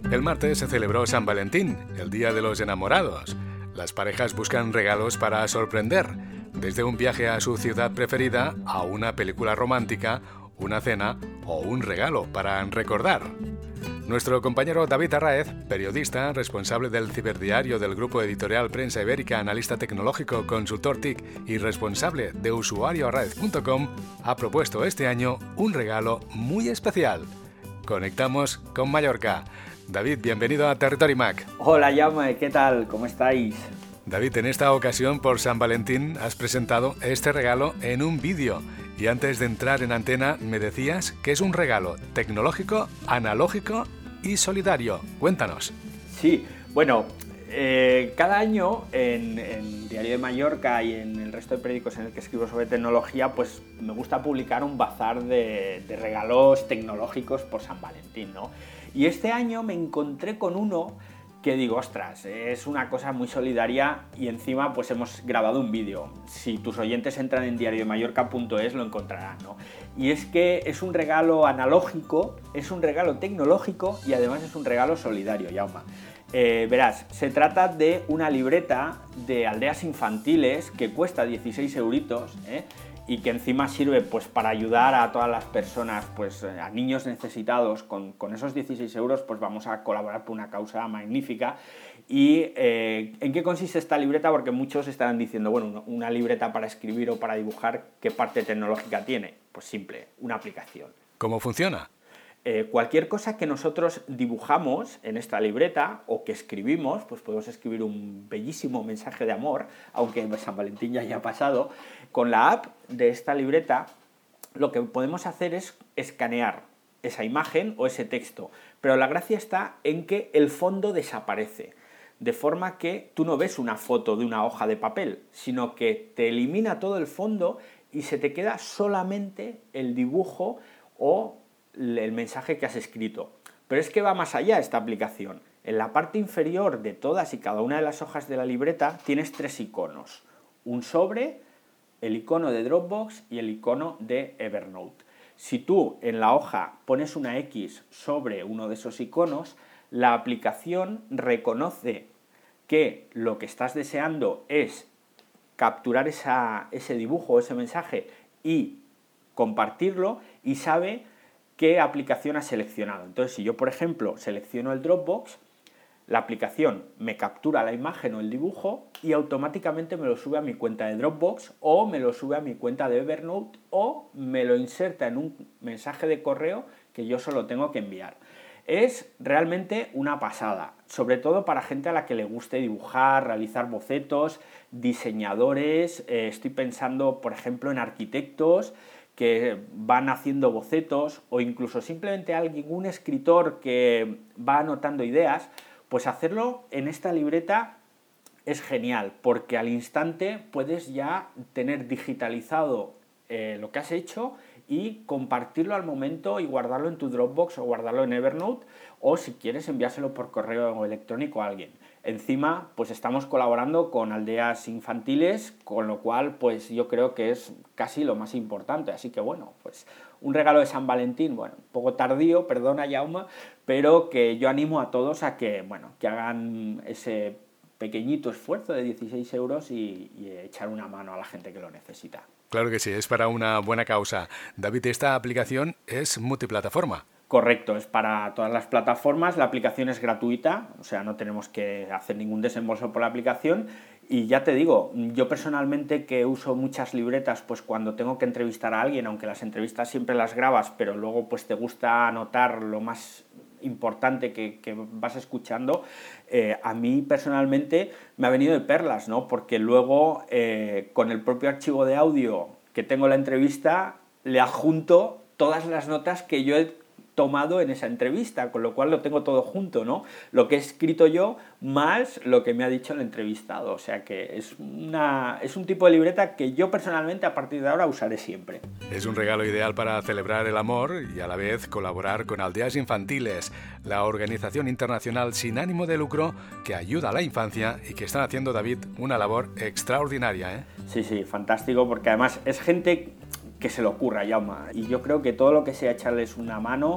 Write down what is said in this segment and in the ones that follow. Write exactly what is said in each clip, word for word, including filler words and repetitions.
El martes se celebró San Valentín, el Día de los Enamorados. Las parejas buscan regalos para sorprender, desde un viaje a su ciudad preferida a una película romántica, una cena o un regalo para recordar. Nuestro compañero David Arraez, periodista, responsable del ciberdiario del grupo editorial Prensa Ibérica, analista tecnológico, consultor T I C y responsable de usuario arraez punto com, ha propuesto este año un regalo muy especial. Conectamos con Mallorca. David, bienvenido a Territory Mac. Hola, Jaume, ¿qué tal? ¿Cómo estáis? David, en esta ocasión, por San Valentín, has presentado este regalo en un vídeo. Y antes de entrar en antena, me decías que es un regalo tecnológico, analógico y solidario. Cuéntanos. Sí, bueno, eh, cada año en, en Diario de Mallorca y en el resto de periódicos en el que escribo sobre tecnología, pues me gusta publicar un bazar de, de regalos tecnológicos por San Valentín, ¿no? Y este año me encontré con uno que digo, ostras, es una cosa muy solidaria y encima pues hemos grabado un vídeo. Si tus oyentes entran en diario de mallorca punto es lo encontrarán, ¿no? Y es que es un regalo analógico, es un regalo tecnológico y además es un regalo solidario, Jaume. Eh, verás, se trata de una libreta de aldeas infantiles que cuesta dieciséis euritos, ¿eh? Y que encima sirve pues para ayudar a todas las personas, pues a niños necesitados. Con, con esos dieciséis euros pues vamos a colaborar por una causa magnífica. ¿Y eh, en qué consiste esta libreta? Porque muchos estarán diciendo, bueno, una libreta para escribir o para dibujar, ¿qué parte tecnológica tiene? Pues simple, una aplicación. ¿Cómo funciona? Eh, cualquier cosa que nosotros dibujamos en esta libreta o que escribimos, pues podemos escribir un bellísimo mensaje de amor, aunque San Valentín ya haya pasado. Con la app de esta libreta lo que podemos hacer es escanear esa imagen o ese texto, pero la gracia está en que el fondo desaparece, de forma que tú no ves una foto de una hoja de papel, sino que te elimina todo el fondo y se te queda solamente el dibujo o el mensaje que has escrito. Pero es que va más allá esta aplicación. En la parte inferior de todas y cada una de las hojas de la libreta tienes tres iconos. Un sobre, el icono de Dropbox y el icono de Evernote. Si tú en la hoja pones una X sobre uno de esos iconos, la aplicación reconoce que lo que estás deseando es capturar esa, ese dibujo o ese mensaje y compartirlo, y sabe qué aplicación has seleccionado. Entonces, si yo, por ejemplo, selecciono el Dropbox, la aplicación me captura la imagen o el dibujo y automáticamente me lo sube a mi cuenta de Dropbox o me lo sube a mi cuenta de Evernote o me lo inserta en un mensaje de correo que yo solo tengo que enviar. Es realmente una pasada, sobre todo para gente a la que le guste dibujar, realizar bocetos, diseñadores. Eh, estoy pensando, por ejemplo, en arquitectos que van haciendo bocetos, o incluso simplemente alguien, un escritor que va anotando ideas. Pues hacerlo en esta libreta es genial, porque al instante puedes ya tener digitalizado eh, lo que has hecho y compartirlo al momento y guardarlo en tu Dropbox o guardarlo en Evernote, o si quieres enviárselo por correo electrónico a alguien. Encima, pues estamos colaborando con aldeas infantiles, con lo cual pues yo creo que es casi lo más importante. Así que bueno, pues un regalo de San Valentín, bueno, un poco tardío, perdona Jaume, pero que yo animo a todos a que, bueno, que hagan ese pequeñito esfuerzo de dieciséis euros y, y echar una mano a la gente que lo necesita. Claro que sí, es para una buena causa. David, esta aplicación es multiplataforma. Correcto, es para todas las plataformas, la aplicación es gratuita, o sea, no tenemos que hacer ningún desembolso por la aplicación. Y ya te digo, yo personalmente, que uso muchas libretas, pues cuando tengo que entrevistar a alguien, aunque las entrevistas siempre las grabas, pero luego pues te gusta anotar lo más importante que, que vas escuchando, eh, a mí personalmente me ha venido de perlas, ¿no? Porque luego eh, con el propio archivo de audio que tengo la entrevista, le adjunto todas las notas que yo he tomado en esa entrevista, con lo cual lo tengo todo junto, ¿no? Lo que he escrito yo más lo que me ha dicho el entrevistado. O sea que es, una, es un tipo de libreta que yo personalmente a partir de ahora usaré siempre. Es un regalo ideal para celebrar el amor y a la vez colaborar con Aldeas Infantiles, la organización internacional sin ánimo de lucro que ayuda a la infancia y que están haciendo, David, una labor extraordinaria, ¿eh? Sí, sí, fantástico, porque además es gente que se le ocurra, Jaume, y yo creo que todo lo que sea echarles una mano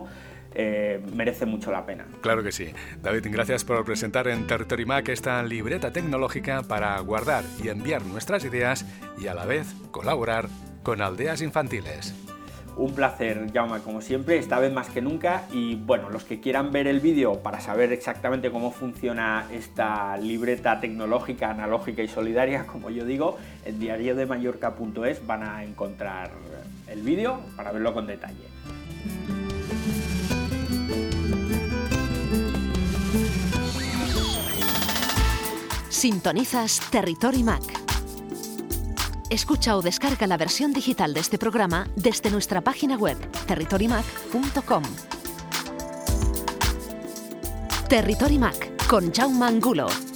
eh, merece mucho la pena. Claro que sí. David, gracias por presentar en Territory Mac esta libreta tecnológica para guardar y enviar nuestras ideas y a la vez colaborar con Aldeas Infantiles. Un placer, Jaume, como siempre, esta vez más que nunca. Y bueno, los que quieran ver el vídeo para saber exactamente cómo funciona esta libreta tecnológica, analógica y solidaria, como yo digo, en diario de mallorca punto es van a encontrar el vídeo para verlo con detalle. Sintonizas Territory Mac. Escucha o descarga la versión digital de este programa desde nuestra página web territory mac punto com. Territory Mac con Jaume Angulo.